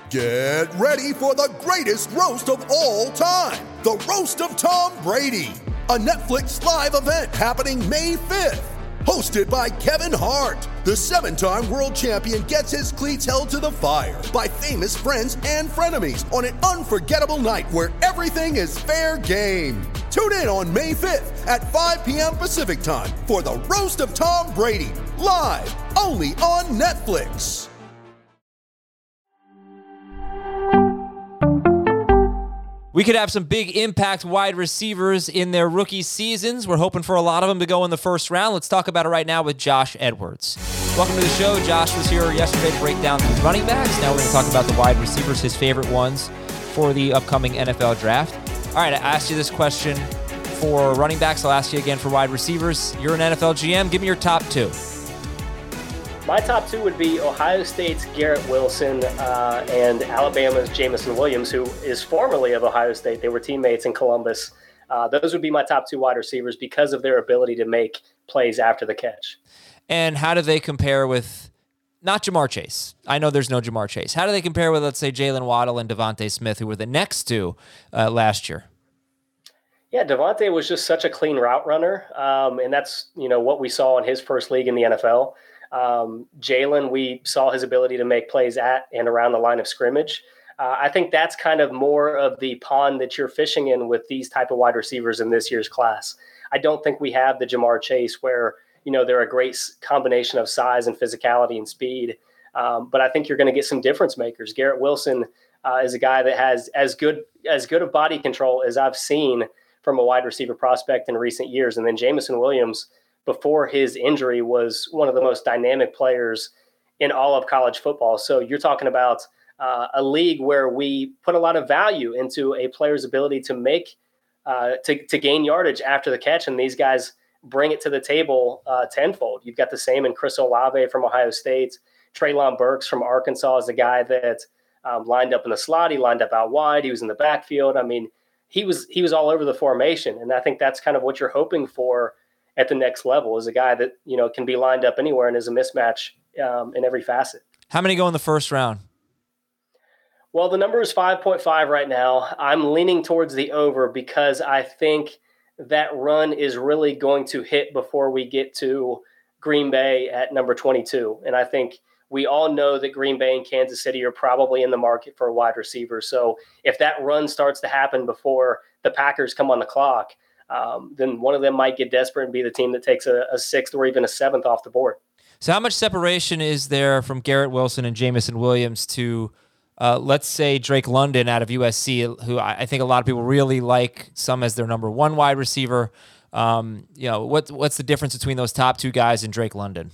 Get ready for the greatest roast of all time, the Roast of Tom Brady, a Netflix live event happening May 5th. Hosted by Kevin Hart, the 7-time world champion gets his cleats held to the fire by famous friends and frenemies on an unforgettable night where everything is fair game. Tune in on May 5th at 5 p.m. Pacific time for the Roast of Tom Brady, live only on Netflix. We could have some big impact wide receivers in their rookie seasons. We're hoping for a lot of them to go in the first round. Let's talk about it right now with Josh Edwards. Welcome to the show. Josh was here yesterday to break down the running backs. Now we're going to talk about the wide receivers, his favorite ones for the upcoming NFL draft. All right, I asked you this question for running backs. I'll ask you again for wide receivers. You're an NFL GM. Give me your top two. My top two would be Ohio State's Garrett Wilson and Alabama's Jameson Williams, who is formerly of Ohio State. They were teammates in Columbus. Those would be my top two wide receivers because of their ability to make plays after the catch. And how do they compare with, not Ja'Marr Chase? I know there's no Ja'Marr Chase. How do they compare with, let's say, Jalen Waddle and Devontae Smith, who were the next two last year? Yeah, Devontae was just such a clean route runner, and that's what we saw in his first league in the NFL. Jalen, we saw his ability to make plays at and around the line of scrimmage. I think that's kind of more of the pond that you're fishing in with these type of wide receivers in this year's class. I don't think we have the Ja'Marr Chase where, they're a great combination of size and physicality and speed. But I think you're going to get some difference makers. Garrett Wilson is a guy that has as good of body control as I've seen from a wide receiver prospect in recent years. And then Jameson Williams, before his injury, was one of the most dynamic players in all of college football. So you're talking about a league where we put a lot of value into a player's ability to make to gain yardage after the catch, and these guys bring it to the table tenfold. You've got the same in Chris Olave from Ohio State. Treylon Burks from Arkansas is a guy that lined up in the slot. He lined up out wide. He was in the backfield. I mean, he was all over the formation, and I think that's kind of what you're hoping for at the next level, is a guy that, can be lined up anywhere and is a mismatch in every facet. How many go in the first round? Well, the number is 5.5 right now. I'm leaning towards the over because I think that run is really going to hit before we get to Green Bay at number 22. And I think we all know that Green Bay and Kansas City are probably in the market for a wide receiver. So if that run starts to happen before the Packers come on the clock, then one of them might get desperate and be the team that takes a sixth or even a seventh off the board. So how much separation is there from Garrett Wilson and Jameson Williams to, let's say, Drake London out of USC, who I think a lot of people really like, some as their number one wide receiver? What's the difference between those top two guys and Drake London?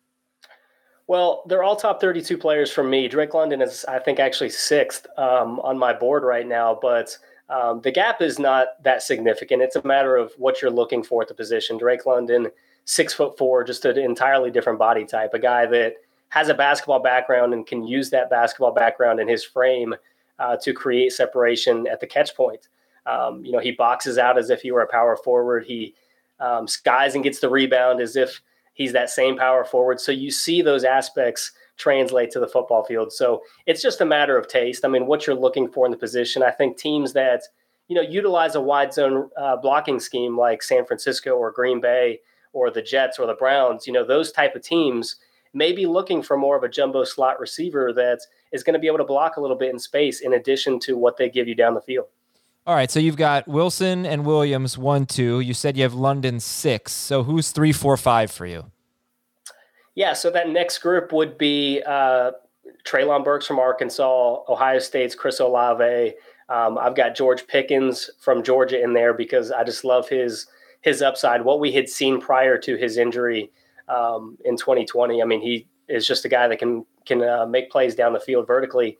Well, they're all top 32 players from me. Drake London is, I think, actually sixth on my board right now, but the gap is not that significant. It's a matter of what you're looking for at the position. Drake London, 6'4", just an entirely different body type, a guy that has a basketball background and can use that basketball background in his frame to create separation at the catch point. He boxes out as if he were a power forward. He skies and gets the rebound as if he's that same power forward. So you see those aspects translate to the football field. So it's just a matter of taste. I mean, what you're looking for in the position. I think teams that, utilize a wide zone blocking scheme like San Francisco or Green Bay or the Jets or the Browns, those type of teams may be looking for more of a jumbo slot receiver that is going to be able to block a little bit in space in addition to what they give you down the field. All right, so you've got Wilson and Williams 1, 2. You said you have London 6. So who's 3, 4, 5 for you? Yeah, so that next group would be Treylon Burks from Arkansas, Ohio State's Chris Olave. I've got George Pickens from Georgia in there because I just love his upside. What we had seen prior to his injury in 2020. I mean, he is just a guy that can make plays down the field vertically.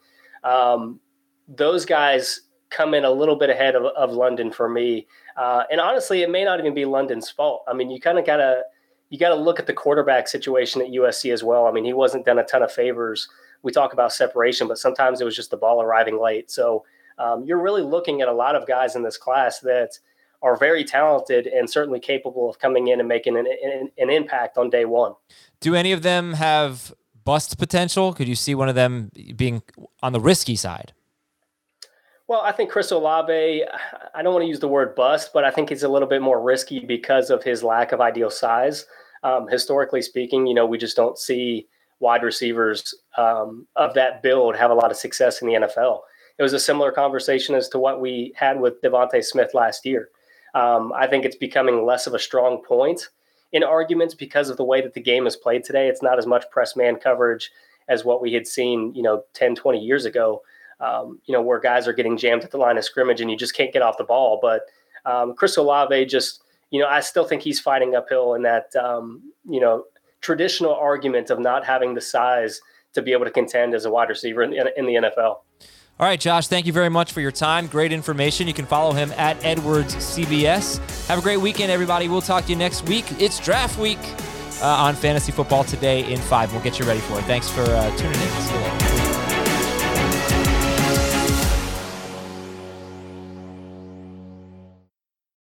Those guys come in a little bit ahead of London for me. And honestly, it may not even be London's fault. I mean, you kind of got to look at the quarterback situation at USC as well. I mean, he wasn't done a ton of favors. We talk about separation, but sometimes it was just the ball arriving late. So you're really looking at a lot of guys in this class that are very talented and certainly capable of coming in and making an impact on day one. Do any of them have bust potential? Could you see one of them being on the risky side? Well, I think Chris Olave, I don't want to use the word bust, but I think he's a little bit more risky because of his lack of ideal size. Historically speaking, we just don't see wide receivers of that build have a lot of success in the NFL. It was a similar conversation as to what we had with Devontae Smith last year. I think it's becoming less of a strong point in arguments because of the way that the game is played today. It's not as much press man coverage as what we had seen, 10, 20 years ago, where guys are getting jammed at the line of scrimmage and you just can't get off the ball. But Chris Olave just, I still think he's fighting uphill in that, traditional argument of not having the size to be able to contend as a wide receiver in the NFL. All right, Josh, thank you very much for your time. Great information. You can follow him at EdwardsCBS. Have a great weekend, everybody. We'll talk to you next week. It's draft week on Fantasy Football Today in 5. We'll get you ready for it. Thanks for tuning in. See you later.